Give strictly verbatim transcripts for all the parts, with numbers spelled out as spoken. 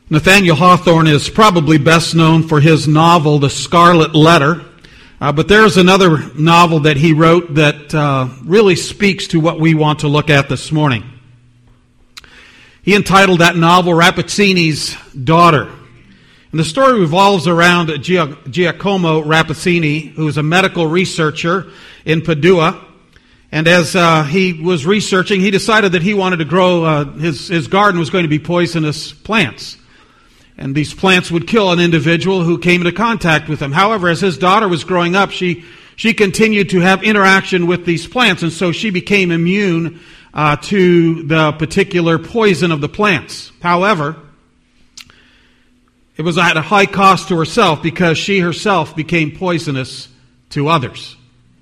Nathaniel Hawthorne is probably best known for his novel, The Scarlet Letter. Uh, but there's another novel that he wrote that uh, really speaks to what we want to look at this morning. He entitled that novel, Rappaccini's Daughter. And the story revolves around Giacomo Rappaccini, who is a medical researcher in Padua. And as uh, he was researching, he decided that he wanted to grow, uh, his, his garden was going to be poisonous plants. And these plants would kill an individual who came into contact with them. However, as his daughter was growing up, she she continued to have interaction with these plants, and so she became immune uh, to the particular poison of the plants. However, it was at a high cost to herself because she herself became poisonous to others.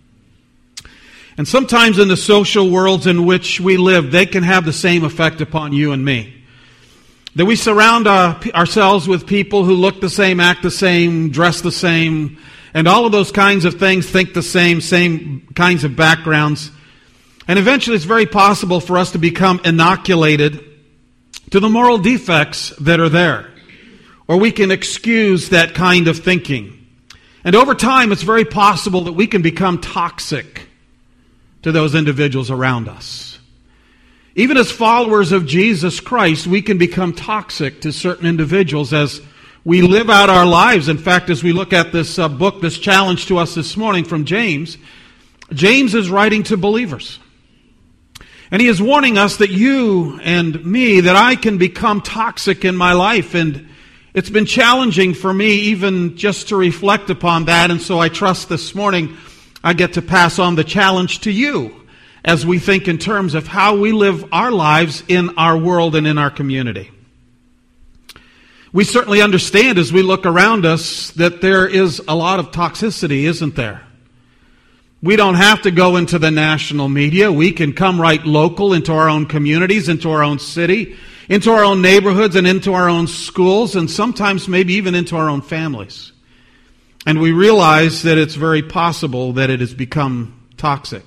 And sometimes in the social worlds in which we live, they can have the same effect upon you and me. That we surround uh, ourselves with people who look the same, act the same, dress the same, and all of those kinds of things, think the same, same kinds of backgrounds. And eventually it's very possible for us to become inoculated to the moral defects that are there. Or we can excuse that kind of thinking. And over time it's very possible that we can become toxic to those individuals around us. Even as followers of Jesus Christ, we can become toxic to certain individuals as we live out our lives. In fact, as we look at this uh, book, this challenge to us this morning from James, James is writing to believers. And he is warning us that you and me, that I can become toxic in my life. And it's been challenging for me even just to reflect upon that. And so I trust this morning I get to pass on the challenge to you as we think in terms of how we live our lives in our world and in our community. We certainly understand as we look around us that there is a lot of toxicity, isn't there? We don't have to go into the national media. We can come right local into our own communities, into our own city, into our own neighborhoods, and into our own schools, and sometimes maybe even into our own families. And we realize that it's very possible that it has become toxic.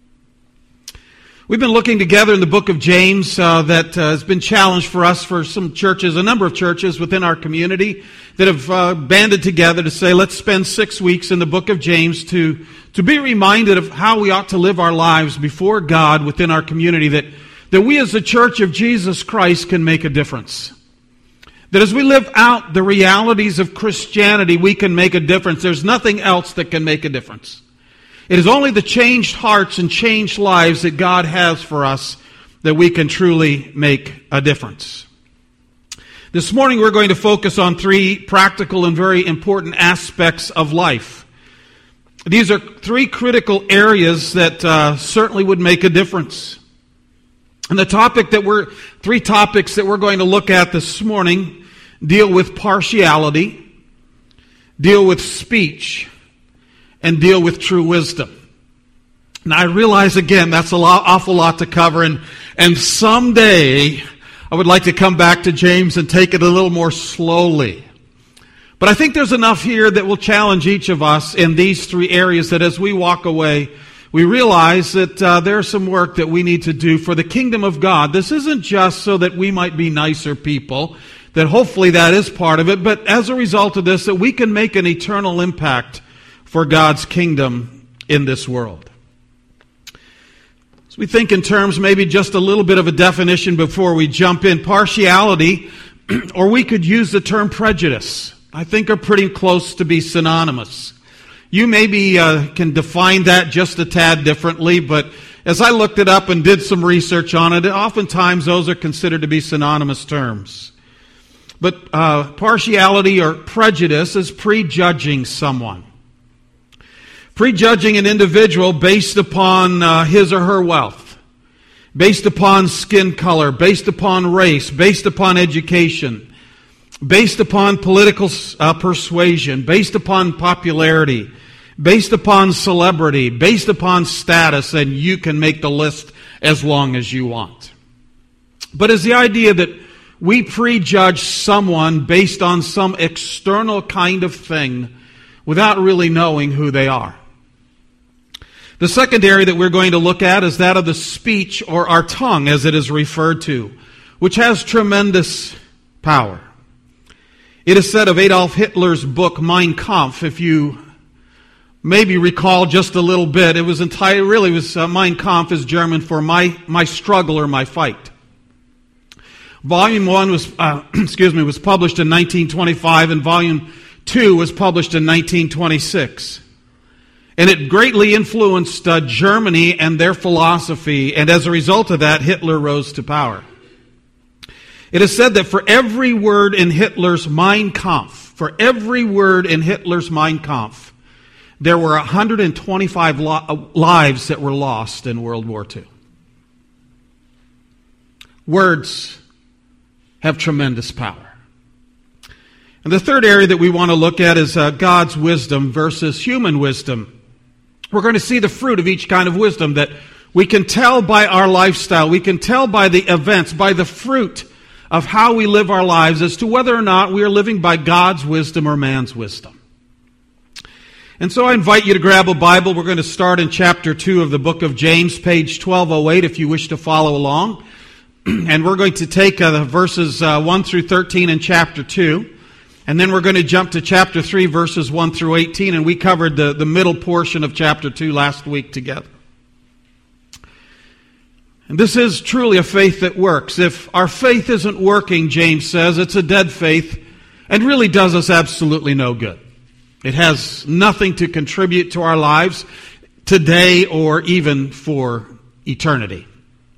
We've been looking together in the book of James uh, that uh, has been challenged for us for some churches, a number of churches within our community that have uh, banded together to say, let's spend six weeks in the book of James to, to be reminded of how we ought to live our lives before God within our community, that, that we as the church of Jesus Christ can make a difference. That as we live out the realities of Christianity, we can make a difference. There's nothing else that can make a difference. It is only the changed hearts and changed lives that God has for us that we can truly make a difference. This morning we're going to focus on three practical and very important aspects of life. These are three critical areas that uh, certainly would make a difference. And the topic that we're, three topics that we're going to look at this morning deal with partiality, deal with speech, and deal with true wisdom. Now I realize again that's a lot, awful lot to cover, and, and someday I would like to come back to James and take it a little more slowly. But I think there's enough here that will challenge each of us in these three areas that as we walk away, we realize that uh, there's some work that we need to do for the kingdom of God. This isn't just so that we might be nicer people, that hopefully that is part of it, but as a result of this, that we can make an eternal impact for God's kingdom in this world. So we think in terms maybe just a little bit of a definition before we jump in. Partiality, or we could use the term prejudice, I think are pretty close to be synonymous. You maybe uh, can define that just a tad differently, but as I looked it up and did some research on it, oftentimes those are considered to be synonymous terms. But uh, partiality or prejudice is prejudging someone. Prejudging an individual based upon uh, his or her wealth, based upon skin color, based upon race, based upon education, based upon political uh, persuasion, based upon popularity, based upon celebrity, based upon status, and you can make the list as long as you want. But it's the idea that we prejudge someone based on some external kind of thing without really knowing who they are. The second area that we're going to look at is that of the speech, or our tongue as it is referred to, which has tremendous power. It is said of Adolf Hitler's book, Mein Kampf, if you maybe recall just a little bit, it was entitled, really was, uh, Mein Kampf is German for my, my struggle or my fight. Volume one was, uh, excuse me, was published in nineteen twenty-five, and volume two was published in nineteen twenty-six. And it greatly influenced uh, Germany and their philosophy, and as a result of that, Hitler rose to power. It is said that for every word in Hitler's Mein Kampf, for every word in Hitler's Mein Kampf, there were one hundred twenty-five lo- lives that were lost in World War Two. Words have tremendous power. And the third area that we want to look at is uh, God's wisdom versus human wisdom. We're going to see the fruit of each kind of wisdom that we can tell by our lifestyle. We can tell by the events, by the fruit of how we live our lives as to whether or not we are living by God's wisdom or man's wisdom. And so I invite you to grab a Bible. We're going to start in chapter two of the book of James, page twelve oh eight, if you wish to follow along. And we're going to take uh, the verses uh, one through thirteen in chapter two. And then we're going to jump to chapter three, verses one through eighteen. And we covered the, the middle portion of chapter two last week together. And this is truly a faith that works. If our faith isn't working, James says, it's a dead faith and really does us absolutely no good. It has nothing to contribute to our lives today or even for eternity.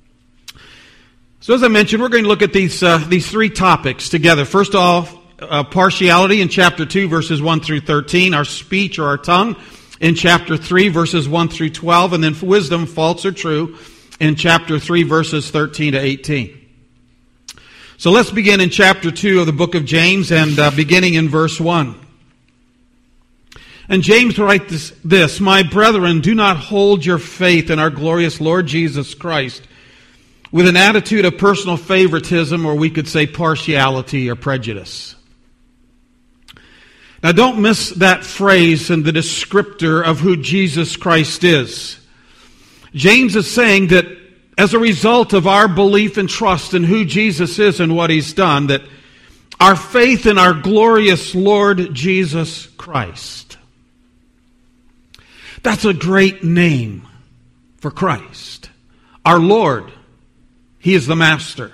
So as I mentioned, we're going to look at these uh, these three topics together. First off, uh, partiality in chapter two, verses one through thirteen, our speech or our tongue in chapter three, verses one through twelve, and then wisdom, false or true, in chapter three, verses thirteen to eighteen. So let's begin in chapter two of the book of James, and uh, beginning in verse one. And James writes this, this, "My brethren, do not hold your faith in our glorious Lord Jesus Christ with an attitude of personal favoritism, or we could say partiality or prejudice." Now don't miss that phrase and the descriptor of who Jesus Christ is. James is saying that as a result of our belief and trust in who Jesus is and what He's done, that our faith in our glorious Lord Jesus Christ. That's a great name for Christ. Our Lord. He is the Master.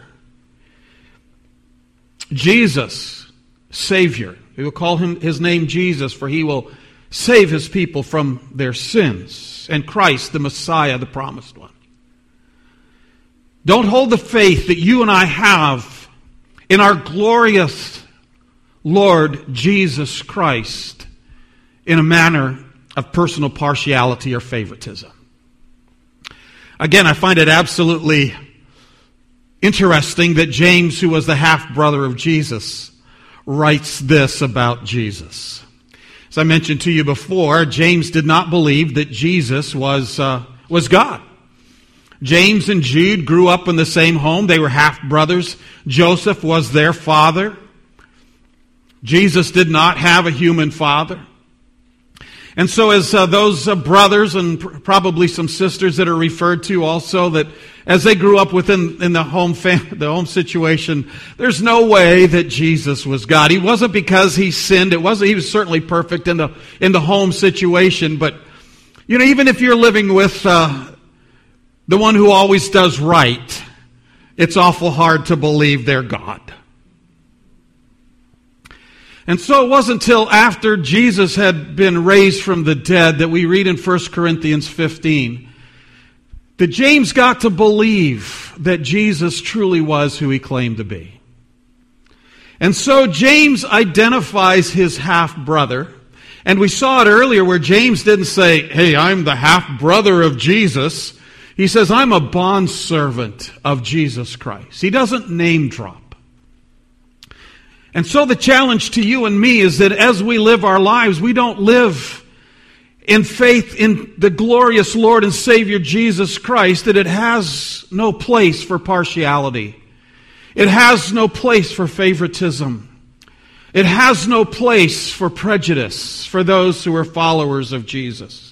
Jesus, Savior. We will call him His name Jesus, for He will save His people from their sins. And Christ, the Messiah, the promised one. Don't hold the faith that you and I have in our glorious Lord Jesus Christ in a manner of personal partiality or favoritism. Again, I find it absolutely interesting that James, who was the half-brother of Jesus, writes this about Jesus. As I mentioned to you before, James did not believe that Jesus was uh, was God. James and Jude grew up in the same home. They were half-brothers. Joseph was their father. Jesus did not have a human father. And so as uh, those uh, brothers and pr- probably some sisters that are referred to also, that as they grew up within in the home fam- the home situation, there's no way that Jesus was God. He wasn't because He sinned. It wasn't. He was certainly perfect in the in the home situation. But you know, even if you're living with uh, the one who always does right, it's awful hard to believe they're God. And so it wasn't until after Jesus had been raised from the dead that we read in First Corinthians fifteen that James got to believe that Jesus truly was who He claimed to be. And so James identifies his half-brother. And we saw it earlier where James didn't say, "Hey, I'm the half-brother of Jesus." He says, "I'm a bondservant of Jesus Christ." He doesn't name drop. And so the challenge to you and me is that as we live our lives, we don't live in faith in the glorious Lord and Savior Jesus Christ, that it has no place for partiality. It has no place for favoritism. It has no place for prejudice for those who are followers of Jesus.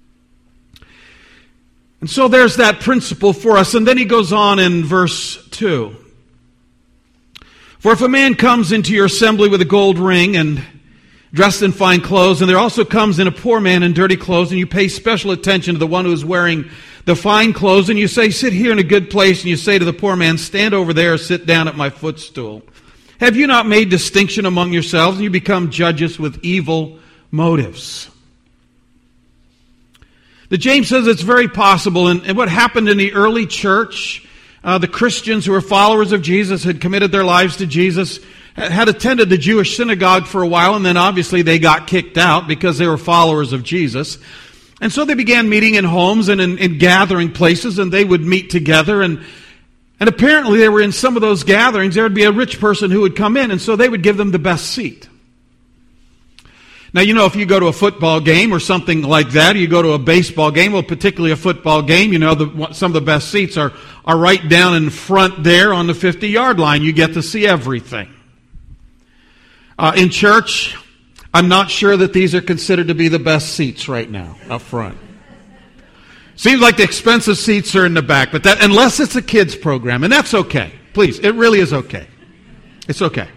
And so there's that principle for us. And then he goes on in verse two. For if a man comes into your assembly with a gold ring and dressed in fine clothes, and there also comes in a poor man in dirty clothes, and you pay special attention to the one who is wearing the fine clothes, and you say, sit here in a good place, and you say to the poor man, stand over there, sit down at my footstool. Have you not made distinction among yourselves, and you become judges with evil motives? The James says it's very possible, and, and what happened in the early church, uh, the Christians who were followers of Jesus had committed their lives to Jesus, had attended the Jewish synagogue for a while, and then obviously they got kicked out because they were followers of Jesus. And so they began meeting in homes and in, in gathering places, and they would meet together. And, and apparently they were in some of those gatherings, there would be a rich person who would come in, and so they would give them the best seat. Now, you know, if you go to a football game or something like that, you go to a baseball game, well, particularly a football game, you know, the, some of the best seats are, are right down in front there on the fifty-yard line. You get to see everything. Uh, in church, I'm not sure that these are considered to be the best seats right now up front. Seems like the expensive seats are in the back, but that unless it's a kids program, and that's okay. Please, it really is okay. It's okay.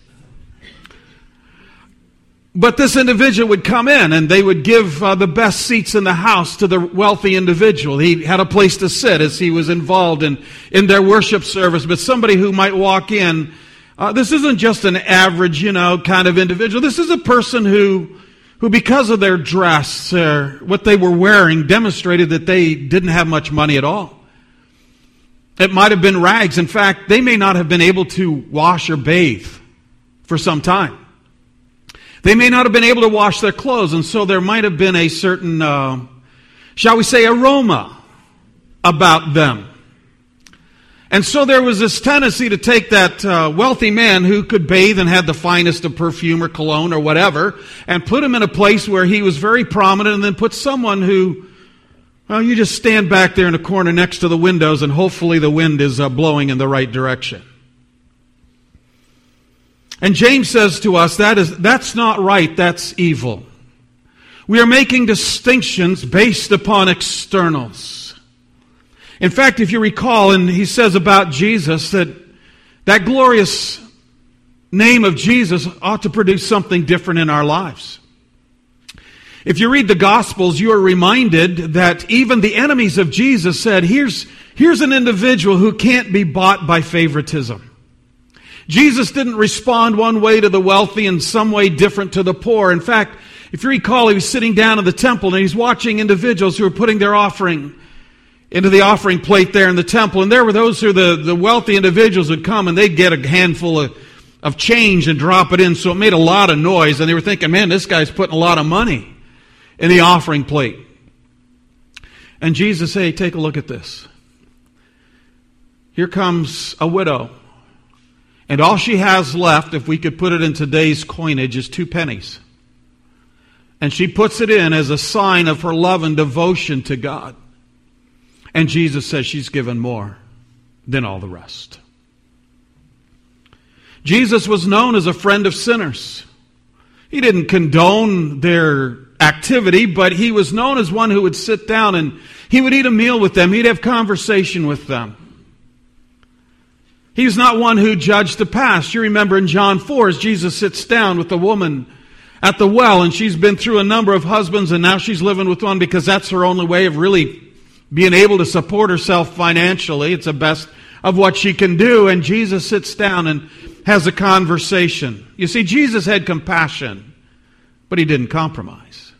But this individual would come in, and they would give uh, the best seats in the house to the wealthy individual. He had a place to sit as he was involved in, in their worship service, but somebody who might walk in, Uh, this isn't just an average, you know, kind of individual. This is a person who, who because of their dress, uh, what they were wearing, demonstrated that they didn't have much money at all. It might have been rags. In fact, they may not have been able to wash or bathe for some time. They may not have been able to wash their clothes, and so there might have been a certain, uh, shall we say, aroma about them. And so there was this tendency to take that uh, wealthy man who could bathe and had the finest of perfume or cologne or whatever, and put him in a place where he was very prominent, and then put someone who, well, you just stand back there in a corner next to the windows, and hopefully the wind is uh, blowing in the right direction. And James says to us, that is, that's not right, that's evil. We are making distinctions based upon externals. In fact, if you recall, and he says about Jesus that that glorious name of Jesus ought to produce something different in our lives. If you read the Gospels, you are reminded that even the enemies of Jesus said, here's, here's an individual who can't be bought by favoritism. Jesus didn't respond one way to the wealthy and some way different to the poor. In fact, if you recall, he was sitting down in the temple and he's watching individuals who are putting their offering into the offering plate there in the temple. And there were those who the, the wealthy individuals would come and they'd get a handful of, of change and drop it in. So it made a lot of noise. And they were thinking, man, this guy's putting a lot of money in the offering plate. And Jesus said, hey, take a look at this. Here comes a widow. And all she has left, if we could put it in today's coinage, is two pennies. And she puts it in as a sign of her love and devotion to God. And Jesus says she's given more than all the rest. Jesus was known as a friend of sinners. He didn't condone their activity, but he was known as one who would sit down and he would eat a meal with them. He'd have conversation with them. He was not one who judged the past. You remember in John four, as Jesus sits down with the woman at the well, and she's been through a number of husbands, and now she's living with one because that's her only way of really being able to support herself financially. It's the best of what she can do. And Jesus sits down and has a conversation. You see, Jesus had compassion, but he didn't compromise.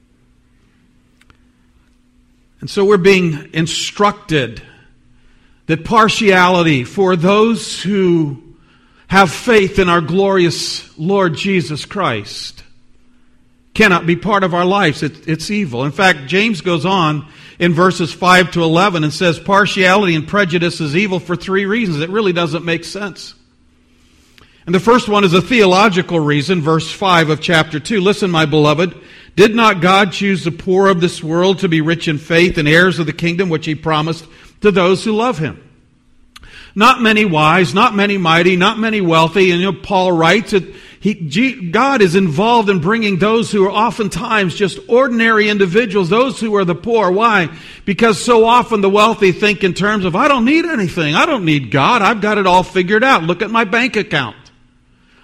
And so we're being instructed that partiality for those who have faith in our glorious Lord Jesus Christ cannot be part of our lives. It, it's evil. In fact, James goes on in verses five to eleven and says partiality and prejudice is evil for three reasons. It really doesn't make sense. And the first one is a theological reason, verse five of chapter two. Listen, my beloved, did not God choose the poor of this world to be rich in faith and heirs of the kingdom which he promised to those who love him? Not many wise, not many mighty, not many wealthy. And you know, Paul writes that he, God is involved in bringing those who are oftentimes just ordinary individuals, those who are the poor. Why? Because so often the wealthy think in terms of, I don't need anything. I don't need God. I've got it all figured out. Look at my bank account.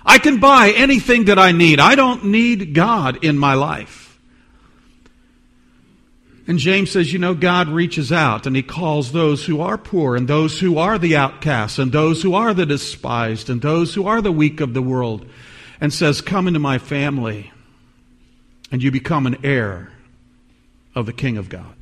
I can buy anything that I need. I don't need God in my life. And James says, you know, God reaches out and He calls those who are poor and those who are the outcasts and those who are the despised and those who are the weak of the world and says, come into my family and you become an heir of the King of God.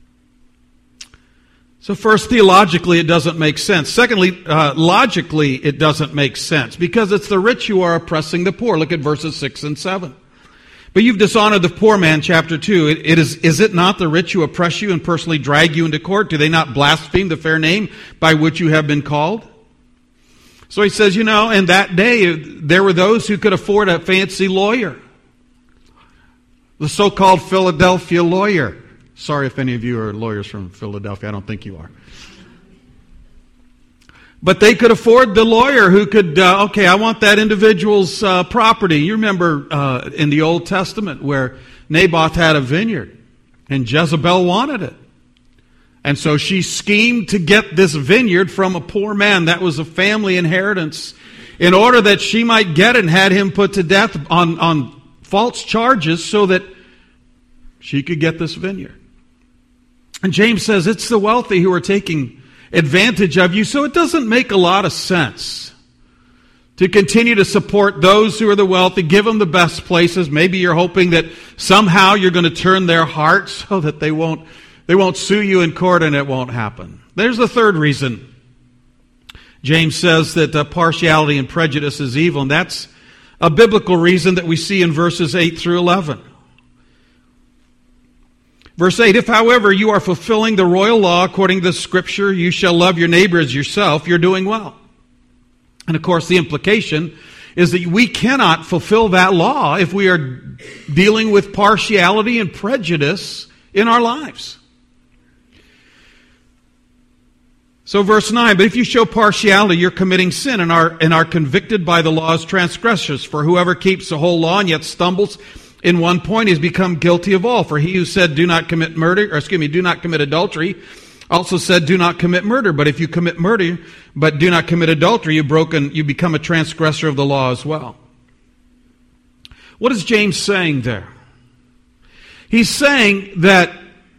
So first, theologically, it doesn't make sense. Secondly, uh, logically, it doesn't make sense because it's the rich who are oppressing the poor. Look at verses six and seven. But you've dishonored the poor man, chapter two. It, it is, is it not the rich who oppress you and personally drag you into court? Do they not blaspheme the fair name by which you have been called? So he says, you know, in that day, there were those who could afford a fancy lawyer. The so-called Philadelphia lawyer. Sorry if any of you are lawyers from Philadelphia. I don't think you are. But they could afford the lawyer who could, uh, okay, I want that individual's uh, property. You remember uh, in the Old Testament where Naboth had a vineyard and Jezebel wanted it. And so she schemed to get this vineyard from a poor man. That was a family inheritance in order that she might get it and had him put to death on, on false charges so that she could get this vineyard. And James says it's the wealthy who are taking advantage of you, so it doesn't make a lot of sense to continue to support those who are the wealthy, give them the best places. Maybe you're hoping that somehow you're going to turn their hearts so that they won't they won't sue you in court, and it won't happen. There's the third reason. James says that uh, partiality and prejudice is evil, and that's a biblical reason that we see in verses eight through eleven. Verse eight, if, however, you are fulfilling the royal law according to the Scripture, you shall love your neighbor as yourself, you're doing well. And, of course, the implication is that we cannot fulfill that law if we are dealing with partiality and prejudice in our lives. So, verse nine, but if you show partiality, you're committing sin and are, and are convicted by the law as transgressors. For whoever keeps the whole law and yet stumbles in one point, he's become guilty of all. For he who said, do not commit murder, or excuse me, do not commit adultery, also said, do not commit murder. But if you commit murder, but do not commit adultery, you've broken, you become a transgressor of the law as well. What is James saying there? He's saying that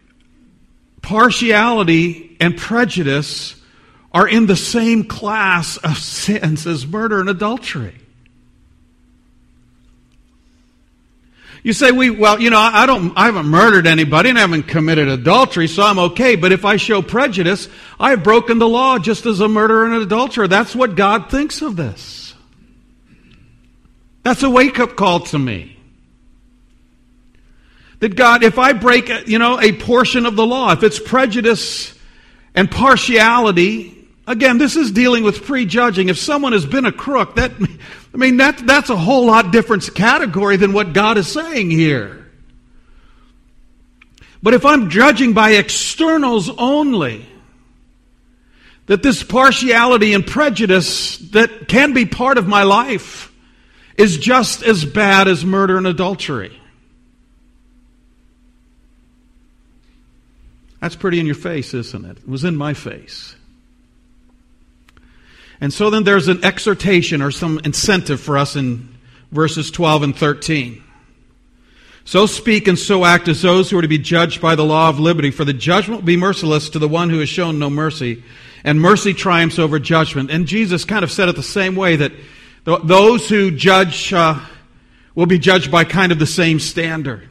partiality and prejudice are in the same class of sins as murder and adultery. You say, we, well, you know, I don't, I haven't murdered anybody and I haven't committed adultery, so I'm okay. But if I show prejudice, I've broken the law just as a murderer and an adulterer. That's what God thinks of this. That's a wake-up call to me. That God, if I break, you know, a portion of the law, if it's prejudice and partiality, again, this is dealing with prejudging. If someone has been a crook, that, I mean, that, that's a whole lot different category than what God is saying here. But if I'm judging by externals only, that this partiality and prejudice that can be part of my life is just as bad as murder and adultery. That's pretty in your face, isn't it? It was in my face. And so then there's an exhortation or some incentive for us in verses twelve and thirteen. So speak and so act as those who are to be judged by the law of liberty, for the judgment will be merciless to the one who has shown no mercy, and mercy triumphs over judgment. And Jesus kind of said it the same way, that th- those who judge uh, will be judged by kind of the same standard.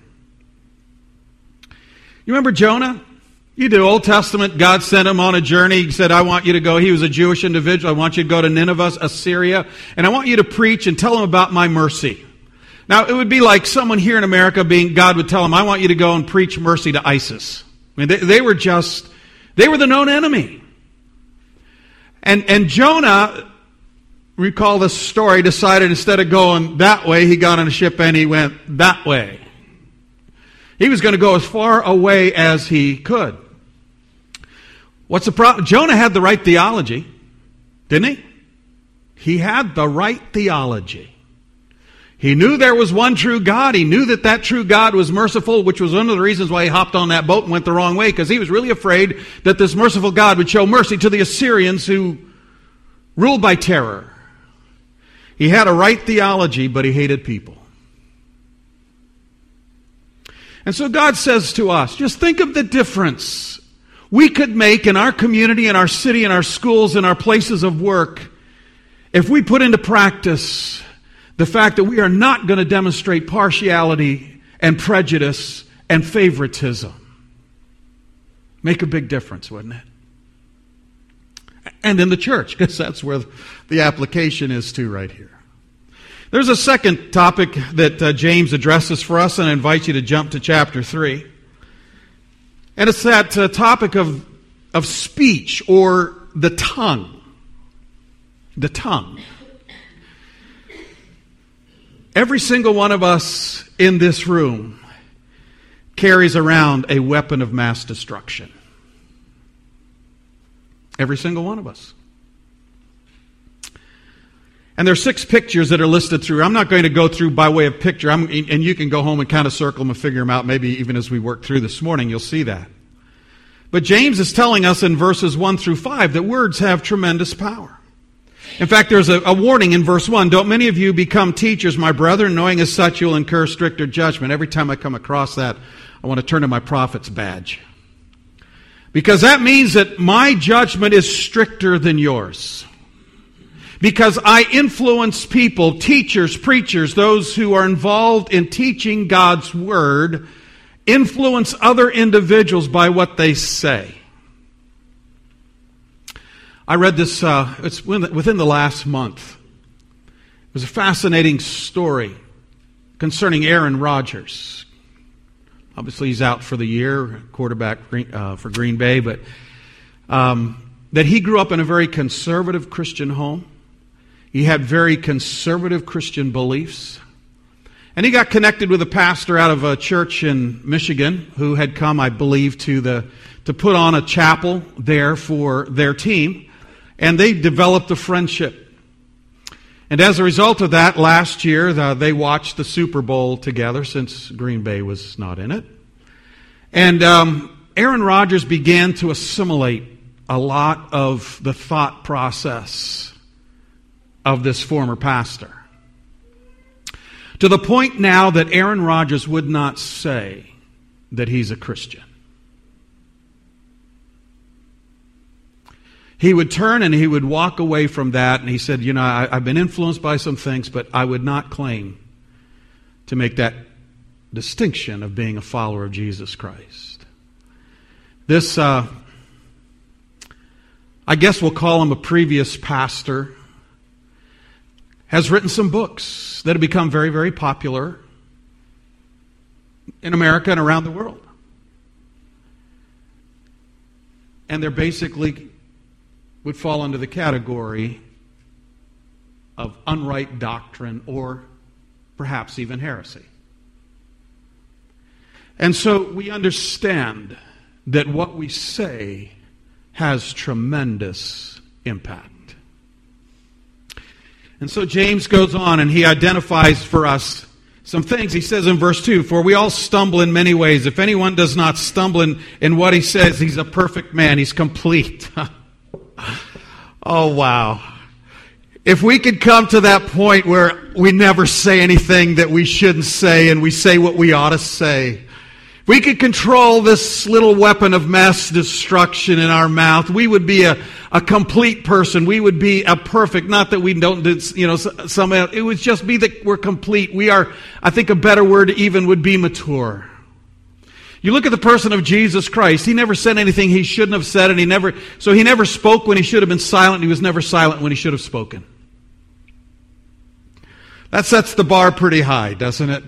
You remember Jonah? You do Old Testament, God sent him on a journey. He said, I want you to go. He was a Jewish individual. I want you to go to Nineveh, Assyria, and I want you to preach and tell them about my mercy. Now, it would be like someone here in America being, God would tell them, I want you to go and preach mercy to ISIS. I mean, they, they were just, they were the known enemy. And, and Jonah, recall this story, decided instead of going that way, he got on a ship and he went that way. He was going to go as far away as he could. What's the problem? Jonah had the right theology, didn't he? He had the right theology. He knew there was one true God. He knew that that true God was merciful, which was one of the reasons why he hopped on that boat and went the wrong way, because he was really afraid that this merciful God would show mercy to the Assyrians who ruled by terror. He had a right theology, but he hated people. And so God says to us, just think of the difference we could make in our community, in our city, in our schools, in our places of work, if we put into practice the fact that we are not going to demonstrate partiality and prejudice and favoritism. Make a big difference, wouldn't it? And in the church, because that's where the application is too right here. There's a second topic that uh, James addresses for us, and I invite you to jump to chapter three. And it's that uh, topic of, of speech, or the tongue. The tongue. Every single one of us in this room carries around a weapon of mass destruction. Every single one of us. And there are six pictures that are listed through. I'm not going to go through by way of picture, I'm, and you can go home and kind of circle them and figure them out. Maybe even as we work through this morning, you'll see that. But James is telling us in verses one through five that words have tremendous power. In fact, there's a, a warning in verse one. Don't many of you become teachers, my brethren, knowing as such you'll incur stricter judgment. Every time I come across that, I want to turn to my prophet's badge. Because that means that my judgment is stricter than yours. Because I influence people, teachers, preachers, those who are involved in teaching God's Word, influence other individuals by what they say. I read this, uh, it's within the last month. It was a fascinating story concerning Aaron Rodgers. Obviously, he's out for the year, quarterback uh, for Green Bay, but um, that he grew up in a very conservative Christian home. He had very conservative Christian beliefs. And he got connected with a pastor out of a church in Michigan who had come, I believe, to the to put on a chapel there for their team. And they developed a friendship. And as a result of that, last year, the, they watched the Super Bowl together since Green Bay was not in it. And um, Aaron Rodgers began to assimilate a lot of the thought process of this former pastor. To the point now that Aaron Rodgers would not say that he's a Christian. He would turn and he would walk away from that, and he said, you know, I, I've been influenced by some things, but I would not claim to make that distinction of being a follower of Jesus Christ. This, uh, I guess we'll call him a previous pastor, has written some books that have become very, very popular in America and around the world. And they're basically would fall under the category of unright doctrine or perhaps even heresy. And so we understand that what we say has tremendous impact. And so James goes on and he identifies for us some things. He says in verse two, for we all stumble in many ways. If anyone does not stumble in, in what he says, he's a perfect man. He's complete. Oh, wow. If we could come to that point where we never say anything that we shouldn't say and we say what we ought to say. If we could control this little weapon of mass destruction in our mouth, we would be a, a complete person. We would be a perfect, not that we don't do, you know, some, it would just be that we're complete. We are, I think a better word even would be mature. You look at the person of Jesus Christ. He never said anything he shouldn't have said, and he never, so he never spoke when he should have been silent, and he was never silent when he should have spoken. That sets the bar pretty high, doesn't it?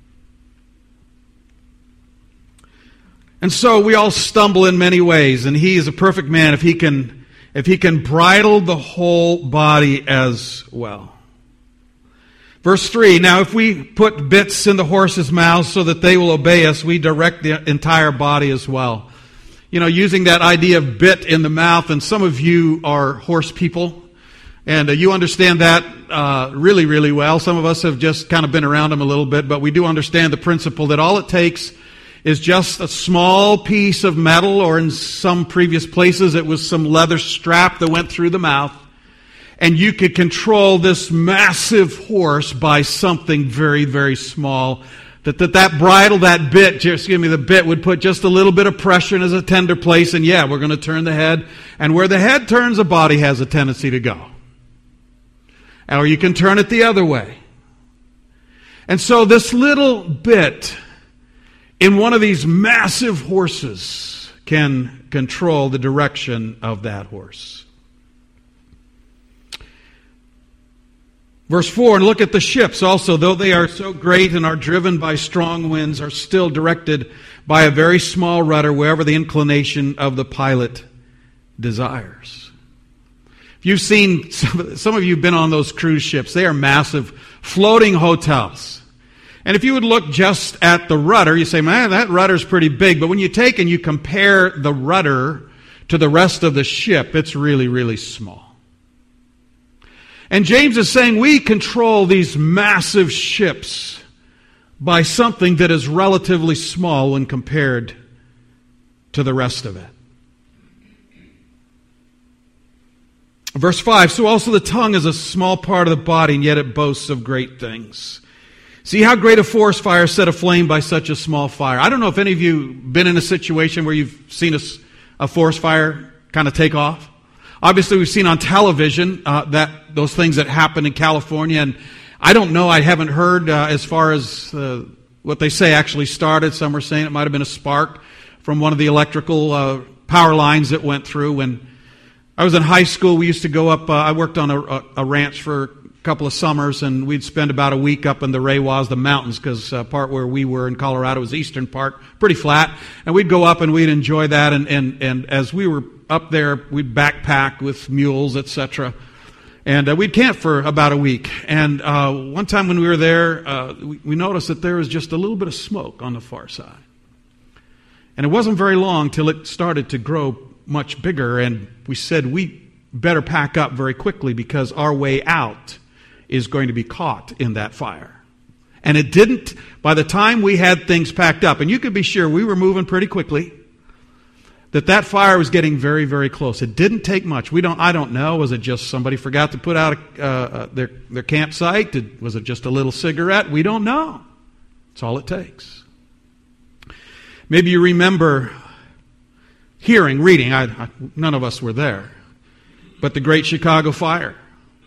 And so we all stumble in many ways, and he is a perfect man if he can, if he can bridle the whole body as well. Verse three, now if we put bits in the horses' mouths so that they will obey us, we direct the entire body as well. You know, using that idea of bit in the mouth, and some of you are horse people, and uh, you understand that uh, really, really well. Some of us have just kind of been around them a little bit, but we do understand the principle that all it takes is just a small piece of metal, or in some previous places it was some leather strap that went through the mouth. and you could control this massive horse by something very, very small. That that, that bridle, that bit, just excuse me, the bit would put just a little bit of pressure in as a tender place, and yeah, we're going to turn the head. And where the head turns, the body has a tendency to go. Or you can turn it the other way. And so this little bit in one of these massive horses can control the direction of that horse. Verse four, and look at the ships also, though they are so great and are driven by strong winds, are still directed by a very small rudder wherever the inclination of the pilot desires. If you've seen, some of you have been on those cruise ships, they are massive floating hotels. And if you would look just at the rudder, you say, man, that rudder's pretty big. But when you take and you compare the rudder to the rest of the ship, it's really, really small. And James is saying we control these massive ships by something that is relatively small when compared to the rest of it. Verse five, so also the tongue is a small part of the body, and yet it boasts of great things. See how great a forest fire is set aflame by such a small fire. I don't know if any of you have been in a situation where you've seen a, a forest fire kind of take off. Obviously, we've seen on television uh, that those things that happen in California, and I don't know, I haven't heard uh, as far as uh, what they say actually started. Some are saying it might have been a spark from one of the electrical uh, power lines that went through. When I was in high school, we used to go up, uh, I worked on a, a, a ranch for a couple of summers, and we'd spend about a week up in the Raywas, the mountains, because uh, part where we were in Colorado was the eastern part, pretty flat, and we'd go up and we'd enjoy that, and, and, and as we were up there, we'd backpack with mules, et cetera. And uh, we'd camp for about a week. And uh, one time when we were there, uh, we, we noticed that there was just a little bit of smoke on the far side. And it wasn't very long till it started to grow much bigger. And we said, we better pack up very quickly because our way out is going to be caught in that fire. And it didn't, by the time we had things packed up, and you could be sure we were moving pretty quickly, that that fire was getting very, very close. It didn't take much. We don't. I don't know. Was it just somebody forgot to put out a, uh, their their campsite? Did, was it just a little cigarette? We don't know. That's all it takes. Maybe you remember hearing, reading. I, I, none of us were there, but the Great Chicago Fire.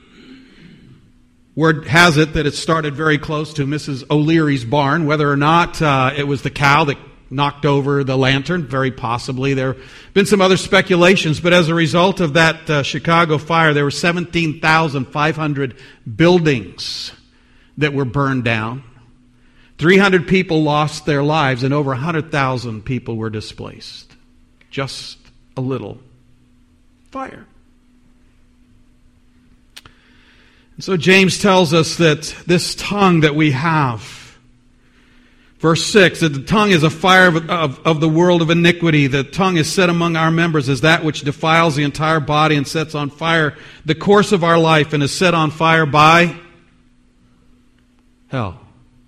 Word has it that it started very close to Missus O'Leary's barn. Whether or not uh, it was the cow that knocked over the lantern, very possibly. There have been some other speculations, but as a result of that uh, Chicago fire, there were seventeen thousand five hundred buildings that were burned down. three hundred people lost their lives, and over one hundred thousand people were displaced. Just a little fire. And so James tells us that this tongue that we have, verse six, that the tongue is a fire of, of, of the world of iniquity. The tongue is set among our members as that which defiles the entire body and sets on fire the course of our life and is set on fire by hell.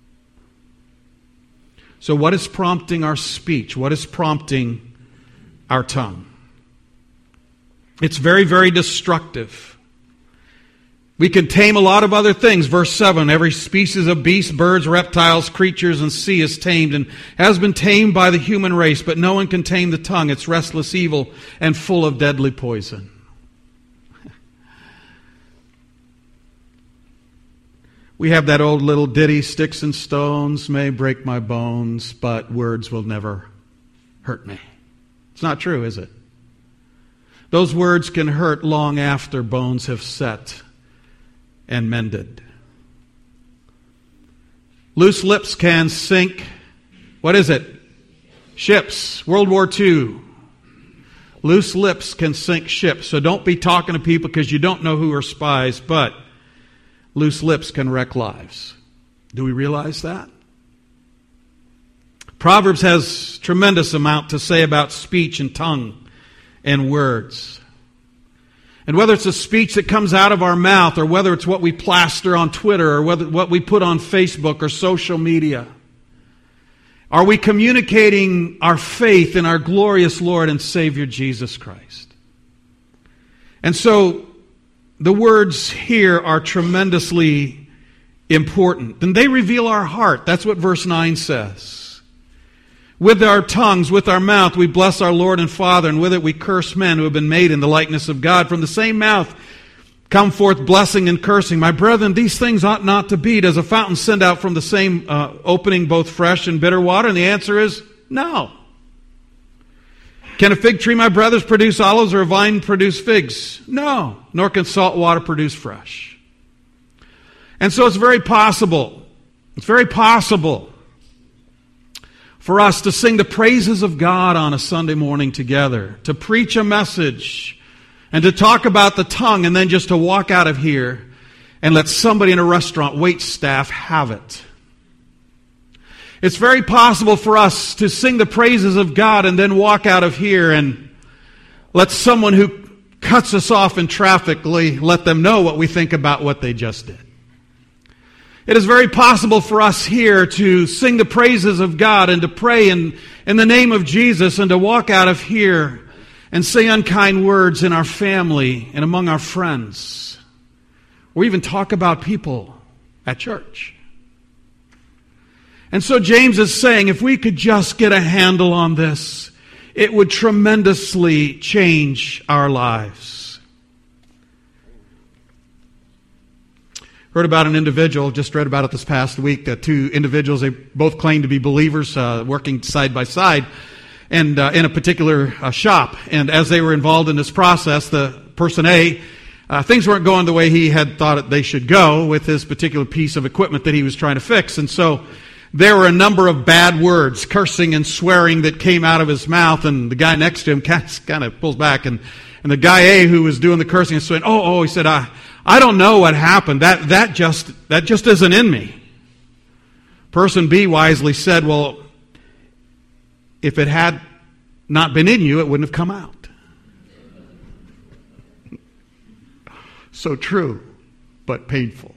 So what is prompting our speech? What is prompting our tongue? It's very, very destructive. We can tame a lot of other things. Verse seven, every species of beasts, birds, reptiles, creatures, and sea is tamed and has been tamed by the human race, but no one can tame the tongue. It's restless evil and full of deadly poison. We have that old little ditty, sticks and stones may break my bones, but words will never hurt me. It's not true, is it? Those words can hurt long after bones have set and mended. Loose lips can sink, what is it? Ships. World War Two. Loose lips can sink ships. So don't be talking to people because you don't know who are spies, but loose lips can wreck lives. Do we realize that? Proverbs has tremendous amount to say about speech and tongue and words. And whether it's a speech that comes out of our mouth or whether it's what we plaster on Twitter or whether what we put on Facebook or social media, are we communicating our faith in our glorious Lord and Savior Jesus Christ? And so the words here are tremendously important. And they reveal our heart. That's what verse nine says. With our tongues, with our mouth, we bless our Lord and Father, and with it we curse men who have been made in the likeness of God. From the same mouth come forth blessing and cursing. My brethren, these things ought not to be. Does a fountain send out from the same uh, opening both fresh and bitter water? And the answer is no. Can a fig tree, my brothers, produce olives, or a vine produce figs? No. Nor can salt water produce fresh. And so it's very possible, it's very possible for us to sing the praises of God on a Sunday morning together, to preach a message, and to talk about the tongue, and then just to walk out of here and let somebody in a restaurant, wait staff, have it. It's very possible for us to sing the praises of God and then walk out of here and let someone who cuts us off in traffic, let them know what we think about what they just did. It is very possible for us here to sing the praises of God and to pray in, in the name of Jesus and to walk out of here and say unkind words in our family and among our friends, or even talk about people at church. And so James is saying, if we could just get a handle on this, it would tremendously change our lives. Heard about an individual, just read about it this past week, that two individuals, they both claim to be believers, uh, working side by side, and uh, in a particular uh, shop. And as they were involved in this process, the person A, uh, things weren't going the way he had thought it, they should go with his particular piece of equipment that he was trying to fix. And so there were a number of bad words, cursing and swearing, that came out of his mouth, and the guy next to him kind of pulls back, and, and the guy A who was doing the cursing is saying, oh, oh, he said, I, I don't know what happened. That, that just, that just isn't in me. Person B wisely said, well, if it had not been in you, it wouldn't have come out. So true, but painful.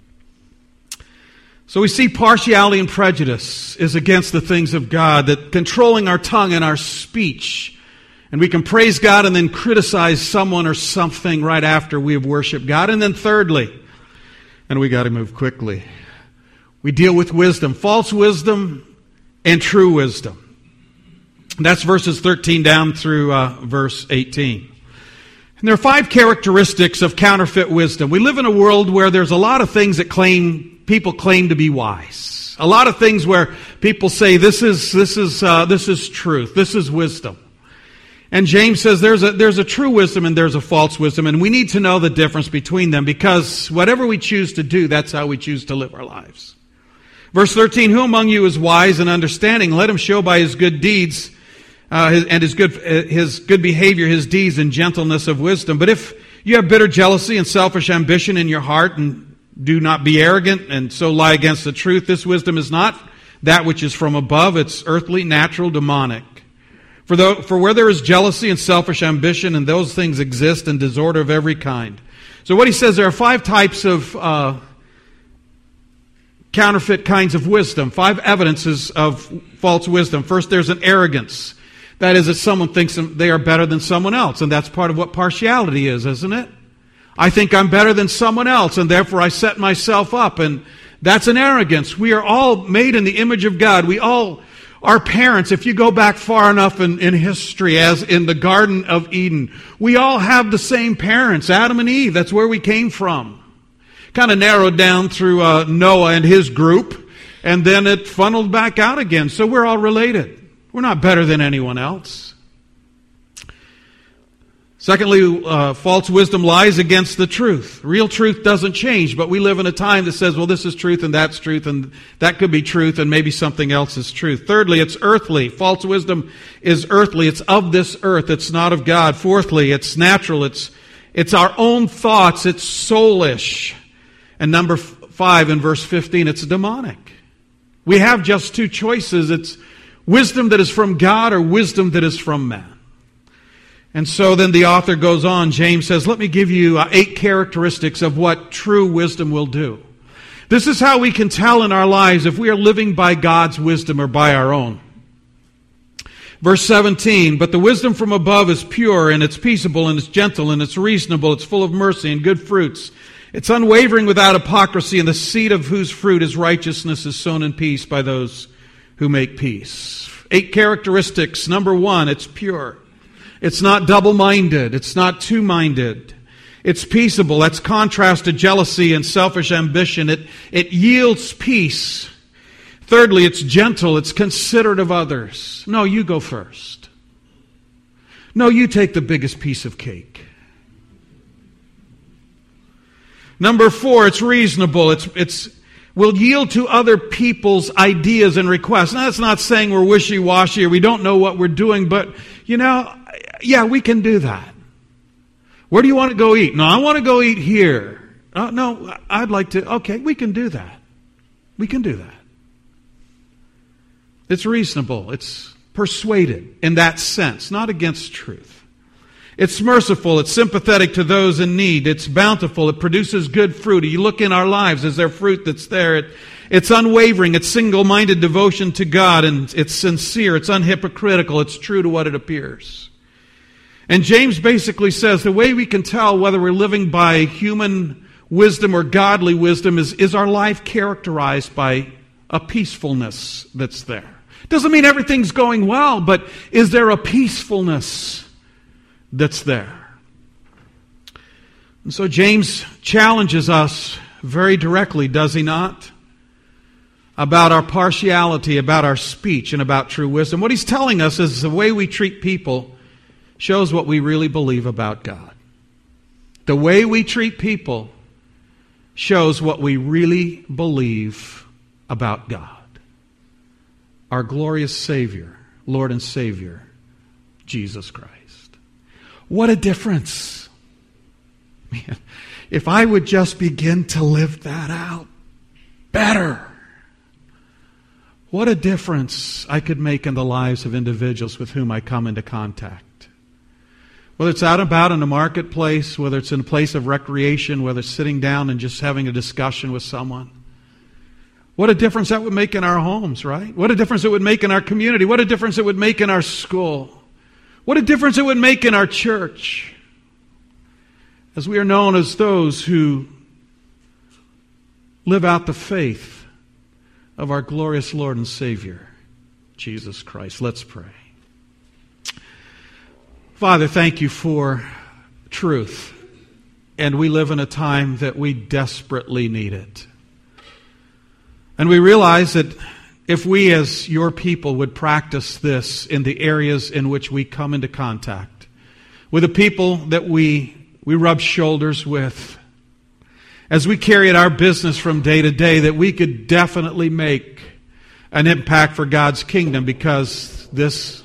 So we see partiality and prejudice is against the things of God, that controlling our tongue and our speech, and we can praise God and then criticize someone or something right after we have worshiped God. And then thirdly, and we got to move quickly, we deal with wisdom, false wisdom and true wisdom. And that's verses thirteen down through uh, verse eighteen. And there are five characteristics of counterfeit wisdom. We live in a world where there's a lot of things that claim people claim to be wise. A lot of things where people say this is this is uh, this is truth, this is wisdom. And James says there's a there's a true wisdom and there's a false wisdom, and we need to know the difference between them, because whatever we choose to do, that's how we choose to live our lives. Verse thirteen: Who among you is wise and understanding? Let him show by his good deeds uh, his, and his good his good behavior, his deeds and gentleness of wisdom. But if you have bitter jealousy and selfish ambition in your heart, and do not be arrogant, and so lie against the truth, this wisdom is not that which is from above; it's earthly, natural, demonic. For, though, for where there is jealousy and selfish ambition, and those things exist, and disorder of every kind. So what he says, there are five types of uh, counterfeit kinds of wisdom, five evidences of false wisdom. First, there's an arrogance. That is, that someone thinks they are better than someone else, and that's part of what partiality is, isn't it? I think I'm better than someone else, and therefore I set myself up, and that's an arrogance. We are all made in the image of God. We all... Our parents, if you go back far enough in, in history, as in the Garden of Eden, we all have the same parents, Adam and Eve. That's where we came from. Kind of narrowed down through uh, Noah and his group, and then it funneled back out again. So we're all related. We're not better than anyone else. Secondly, uh, false wisdom lies against the truth. Real truth doesn't change, but we live in a time that says, well, this is truth and that's truth, and that could be truth, and maybe something else is truth. Thirdly, it's earthly. False wisdom is earthly. It's of this earth. It's not of God. Fourthly, it's natural. It's, it's our own thoughts. It's soulish. And number f- five, in verse fifteen, it's demonic. We have just two choices. It's wisdom that is from God or wisdom that is from man. And so then the author goes on, James says, let me give you uh, eight characteristics of what true wisdom will do. This is how we can tell in our lives if we are living by God's wisdom or by our own. Verse seventeen, but the wisdom from above is pure, and it's peaceable, and it's gentle, and it's reasonable, it's full of mercy and good fruits. It's unwavering without hypocrisy, and the seed of whose fruit is righteousness is sown in peace by those who make peace. Eight characteristics. Number one, it's pure. It's not double-minded. It's not two-minded. It's peaceable. That's contrast to jealousy and selfish ambition. It, it yields peace. Thirdly, it's gentle. It's considerate of others. No, you go first. No, you take the biggest piece of cake. Number four, it's reasonable. It's, it's, will yield to other people's ideas and requests. Now, that's not saying we're wishy-washy or we don't know what we're doing, but, you know, yeah, we can do that. Where do you want to go eat? No, I want to go eat here. Uh, no, I'd like to. Okay, we can do that. We can do that. It's reasonable. It's persuaded in that sense, not against truth. It's merciful. It's sympathetic to those in need. It's bountiful. It produces good fruit. You look in our lives, is there fruit that's there? It, it's unwavering. It's single-minded devotion to God, and it's sincere. It's unhypocritical. It's true to what it appears. And James basically says the way we can tell whether we're living by human wisdom or godly wisdom is, is our life characterized by a peacefulness that's there. Doesn't mean everything's going well, but is there a peacefulness that's there? And so James challenges us very directly, does he not? About our partiality, about our speech, and about true wisdom. What he's telling us is the way we treat people shows what we really believe about God. The way we treat people shows what we really believe about God. Our glorious Savior, Lord and Savior, Jesus Christ. What a difference. Man, if I would just begin to live that out better, what a difference I could make in the lives of individuals with whom I come into contact. Whether it's out and about in the marketplace, whether it's in a place of recreation, whether it's sitting down and just having a discussion with someone. What a difference that would make in our homes, right? What a difference it would make in our community. What a difference it would make in our school. What a difference it would make in our church. As we are known as those who live out the faith of our glorious Lord and Savior, Jesus Christ. Let's pray. Father, thank you for truth. And we live in a time that we desperately need it. And we realize that if we as your people would practice this in the areas in which we come into contact, with the people that we, we rub shoulders with, as we carry out our business from day to day, that we could definitely make an impact for God's kingdom, because this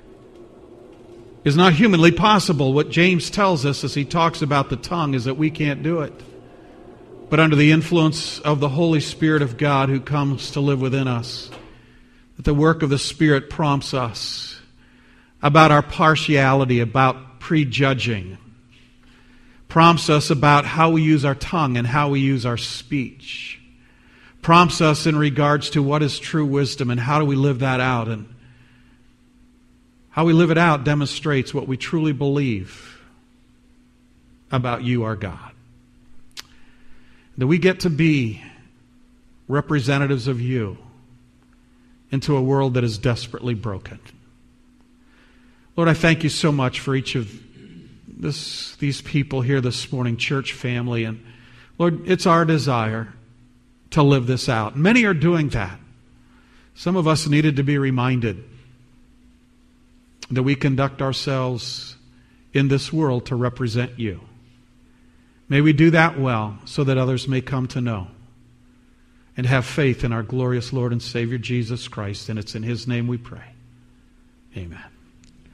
is not humanly possible. What James tells us as he talks about the tongue is that we can't do it. But under the influence of the Holy Spirit of God who comes to live within us, that the work of the Spirit prompts us about our partiality, about prejudging, prompts us about how we use our tongue and how we use our speech, prompts us in regards to what is true wisdom and how do we live that out. And how we live it out demonstrates what we truly believe about you, our God. That we get to be representatives of you into a world that is desperately broken. Lord, I thank you so much for each of this, these people here this morning, church family. And Lord, it's our desire to live this out. Many are doing that. Some of us needed to be reminded that we conduct ourselves in this world to represent you. May we do that well so that others may come to know and have faith in our glorious Lord and Savior Jesus Christ. And it's in His name we pray. Amen.